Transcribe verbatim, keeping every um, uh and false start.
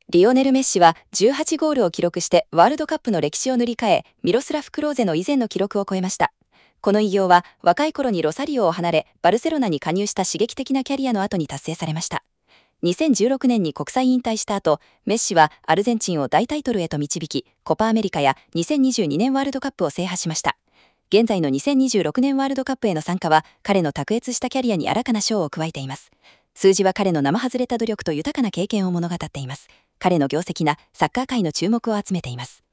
リオネル・メッシはじゅうはちゴールを記録してワールドカップの歴史を塗り替え、ミロスラフ・クローゼの以前の記録を超えました。この偉業は若い頃にロサリオを離れ、バルセロナに加入した刺激的なキャリアの後に達成されました。にせんじゅうろくねんに国際引退した後、メッシはアルゼンチンを大タイトルへと導き、コパアメリカやにせんにじゅうにねんワールドカップを制覇しました。現在のにせんにじゅうろくねんワールドカップへの参加は、彼の卓越したキャリアに新たな賞を加えています。数字は彼の生外れた努力と豊かな経験を物語っています。彼の業績なサッカー界の注目を集めています。